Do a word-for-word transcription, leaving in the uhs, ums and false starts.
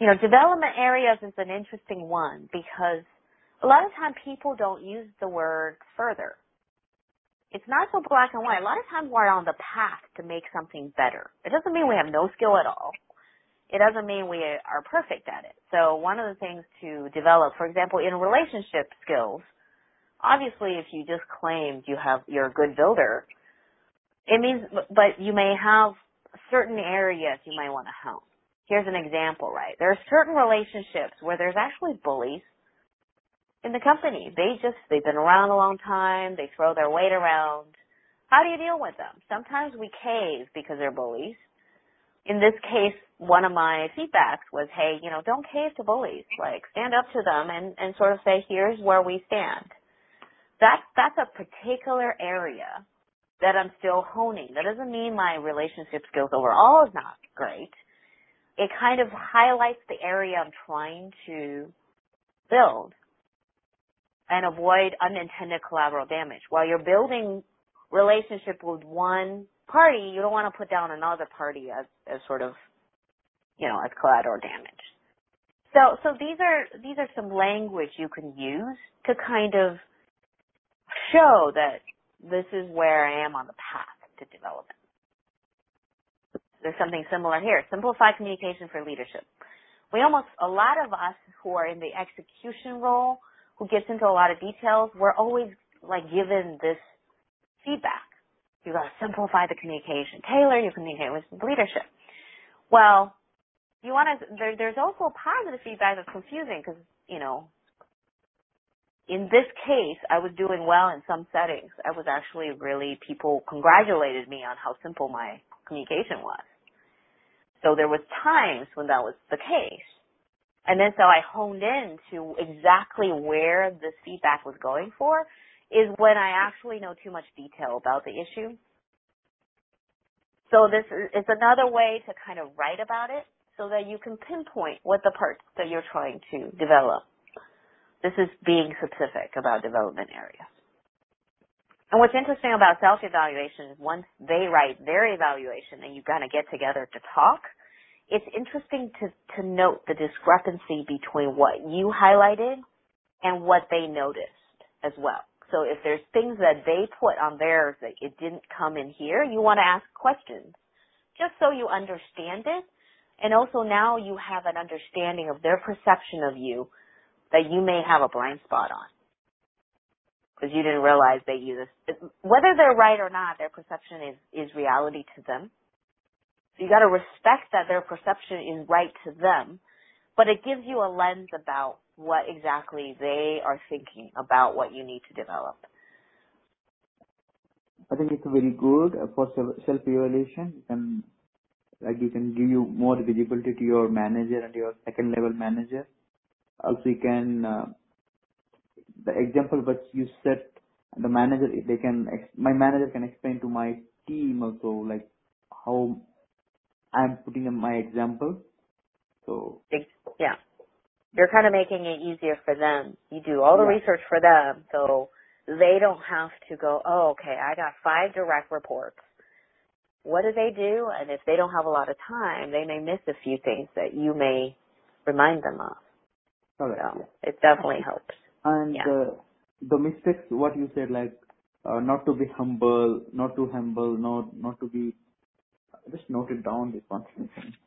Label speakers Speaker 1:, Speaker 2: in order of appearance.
Speaker 1: You know, development areas is an interesting one because a lot of times people don't use the word further. It's not so black and white. A lot of times we're on the path to make something better. It doesn't mean we have no skill at all. It doesn't mean we are perfect at it. So one of the things to develop, for example, in relationship skills, obviously if you just claimed you have, you're a good builder, it means, but you may have certain areas you might want to hone. Here's an example, right? There are certain relationships where there's actually bullies in the company. They just, they've been around a long time. They throw their weight around. How do you deal with them? Sometimes we cave because they're bullies. In this case, one of my feedbacks was, hey, you know, don't cave to bullies. Like, stand up to them and, and sort of say, here's where we stand. That, that's a particular area that I'm still honing. That doesn't mean my relationship skills overall is not great. It kind of highlights the area I'm trying to build and avoid unintended collateral damage. While you're building relationship with one party, you don't want to put down another party as, as sort of, you know, as collateral damage. So, so these are, these are some language you can use to kind of show that this is where I am on the path to development. There's something similar here. Simplify communication for leadership. We almost, a lot of us who are in the execution role, who gets into a lot of details, we're always like given this feedback. You got to simplify the communication. Tailor your communication with leadership. Well, you want to, there, there's also positive feedback that's confusing because, you know, in this case, I was doing well in some settings. I was actually really, people congratulated me on how simple my communication was. So there was times when that was the case. And then so I honed in to exactly where this feedback was going for is when I actually know too much detail about the issue. So this is another way to kind of write about it so that you can pinpoint what the parts that you're trying to develop. This is being specific about development areas. And what's interesting about self-evaluation is once they write their evaluation and you kind of get together to talk, it's interesting to, to note the discrepancy between what you highlighted and what they noticed as well. So if there's things that they put on theirs that it didn't come in here, you want to ask questions just so you understand it. And also now you have an understanding of their perception of you that you may have a blind spot on because you didn't realize they use this. Whether they're right or not, their perception is, is reality to them. So you got to respect that their perception is right to them, but it gives you a lens about what exactly they are thinking about what you need to develop.
Speaker 2: I think it's very good for self-evaluation. And like you can give you more visibility to your manager and your second level manager. Also, you can uh, the example which you set, the manager they can my manager can explain to my team also like how I'm putting in my example. So
Speaker 1: yeah, you're kind of making it easier for them. You do all the
Speaker 2: yeah.
Speaker 1: research for them, so they don't have to go, oh, okay, I got five direct reports. What do they do? And if they don't have a lot of time, they may miss a few things that you may remind them of.
Speaker 2: Correct,
Speaker 1: so
Speaker 2: yeah.
Speaker 1: It definitely helps.
Speaker 2: And
Speaker 1: yeah.
Speaker 2: uh, the mistakes, what you said, like uh, not to be humble, not too humble, not not to be. Just note it down. This one.